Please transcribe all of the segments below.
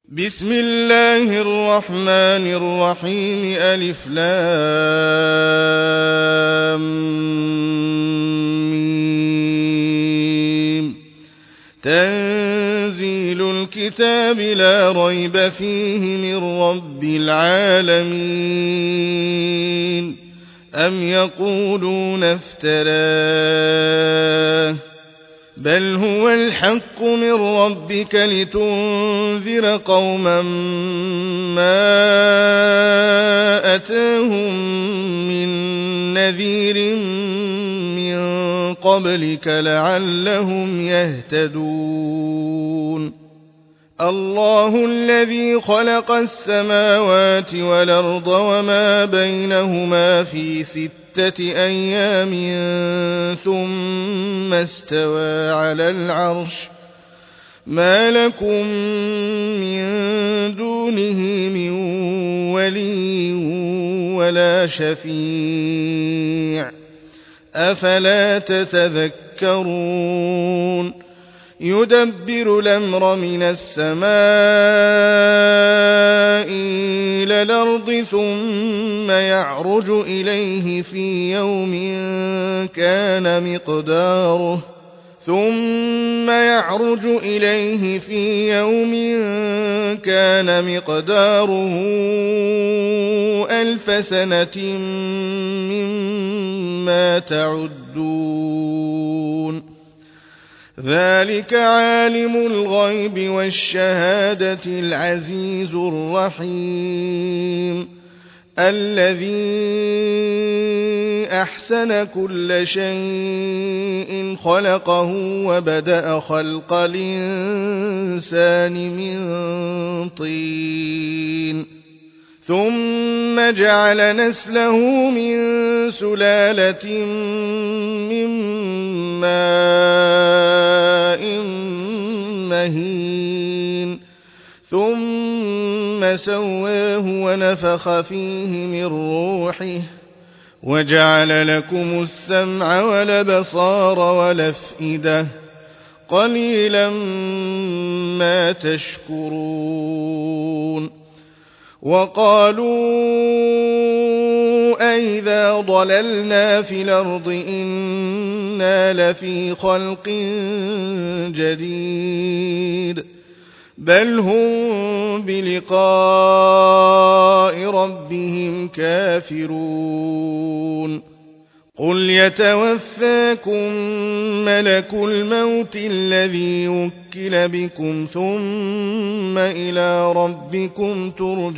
بسم الله الرحمن الرحيم ألف لام ميم. تنزيل الكتاب لا ريب فيه من رب العالمين. أم يقولون افتراه بل هو الحق من ربك لتنذر قوما ما أتاهم من نذير من قبلك لعلهم يهتدون. الله الذي خلق السماوات والأرض وما بينهما في 6 أيام ثم استوى على العرش ما لكم من دونه من ولي ولا شفيع أفلا تتذكرون. يدبر الأمر من السماء إلى الأرض ثم يعرج إليه في يوم كان مقداره 1000 سنة مما تعدون. ذلك عالم الغيب والشهادة العزيز الرحيم الذي أحسن كل شيء خلقه وبدأ خلق الإنسان من طين ثم جعل نسله من سلالة من ماء مهين ثم سواه ونفخ فيه من روحه وجعل لكم السمع والأبصار والأفئدة قليلا ما تشكرون. وقالوا أئذا ضللنا في الأرض إنا لفي خلق جديد بل هم بلقاء ربهم كافرون. قل يتوفاكم ملك الموت الذي وكل بكم ثم إلى ربكم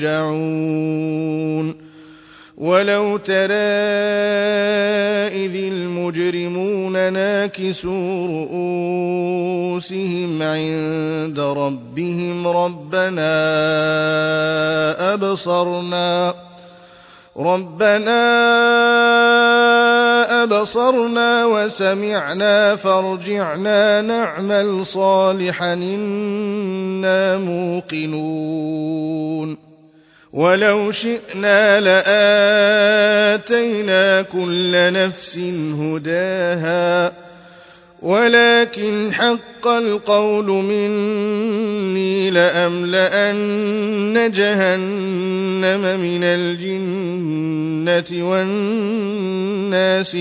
ترجعون. ولو ترى إذ المجرمون ناكسوا رؤوسهم عند ربهم ربنا أبصرنا وسمعنا فارجعنا نعمل صالحا إنا موقنون. ولو شئنا لآتينا كل نفس هداها ولكن حق القول مني لأملأن جهنم من الجنة والناس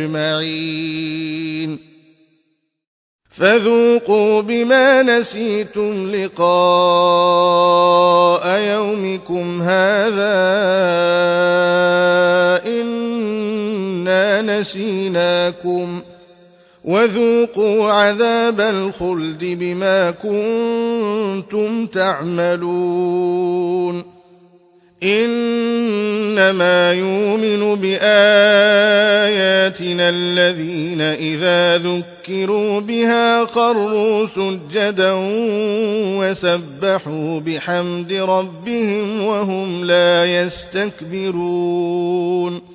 أجمعين. فذوقوا بما نسيتم لقاء يومكم هذا إنا نسيناكم وذوقوا عذاب الخلد بما كنتم تعملون. إنما يؤمن بآياتنا الذين إذا ذكروا بها خروا سجدا وسبحوا بحمد ربهم وهم لا يستكبرون.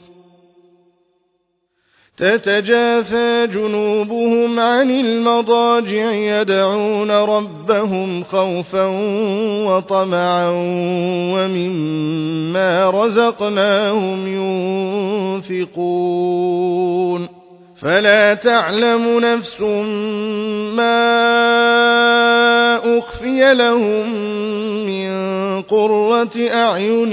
تتجافى جنوبهم عن المضاجع يدعون ربهم خوفا وطمعا ومما رزقناهم ينفقون. فلا تعلم نفس ما أخفي لهم من قرة أعين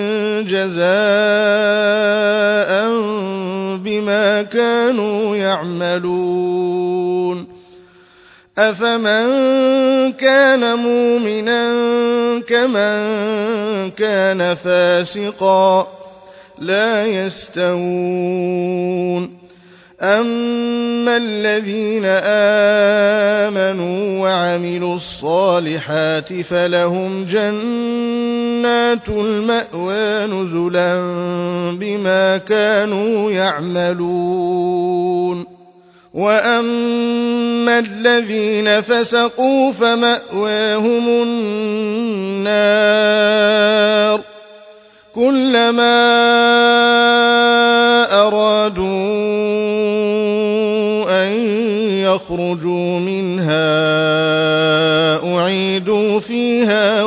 جزاء بما كانوا يعملون أفمن كان مؤمنا كمن كان فاسقا لا يستوون أما الذين آمنوا وعملوا الصالحات فلهم جنات المأوى نزلا بما كانوا يعملون وأما الذين فسقوا فمأواهم النار كلما أرادوا أن يخرجوا منها أعيدوا فيها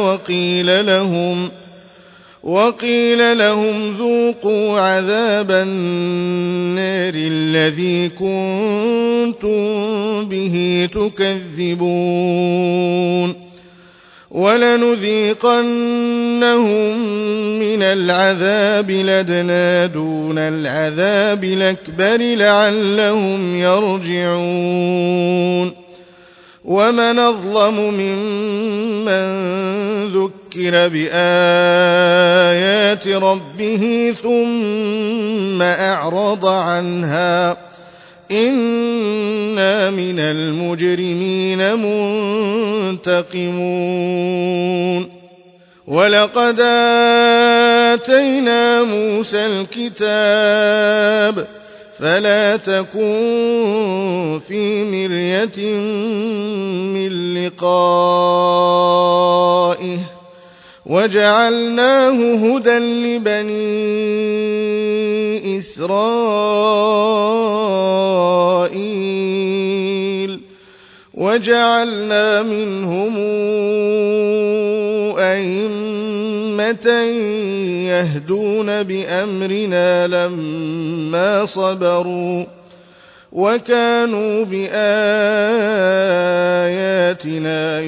وقيل لهم ذوقوا عذاب النار الذي كنتم به تكذبون ولنذيقنهم من العذاب الأدنى دون العذاب الأكبر لعلهم يرجعون ومن أظلم ممن ذكر بآيات ربه ثم أعرض عنها إنا من المجرمين منتقمون ولقد آتينا موسى الكتاب فلا تكن في مرية من لقائه وجعلناه هدى لبني إسرائيل وجعلنا منهم أئمة يهدون بأمرنا لما صبروا وكانوا بآياتنا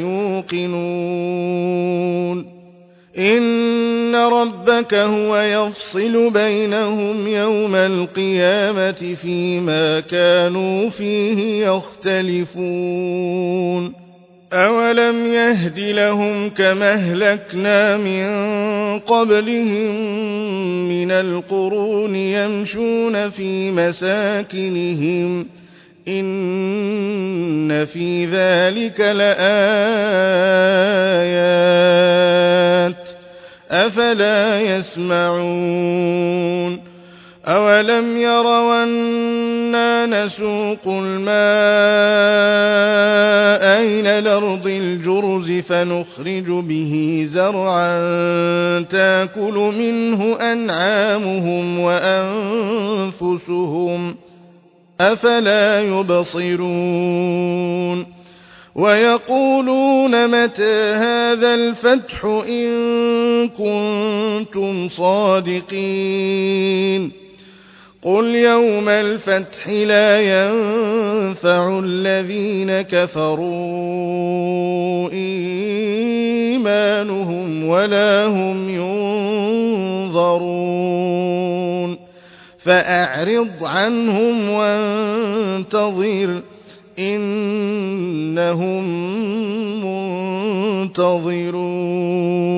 يوقنون إن ربك هو يفصل بينهم يوم القيامة فيما كانوا فيه يختلفون أولم يهد لهم كما أهلكنا من قبلهم من القرون يمشون في مساكنهم إن في ذلك لآيات أفلا يسمعون أولم يروا أنا نسوق الماء إلى الأرض الجرز فنخرج به زرعا تأكل منه أنعامهم وأنفسهم أفلا يبصرون ويقولون متى هذا الفتح إن كنتم صادقين قل يوم الفتح لا ينفع الذين كفروا إيمانهم ولا هم ينظرون فأعرض عنهم وانتظر إنهم منتظرون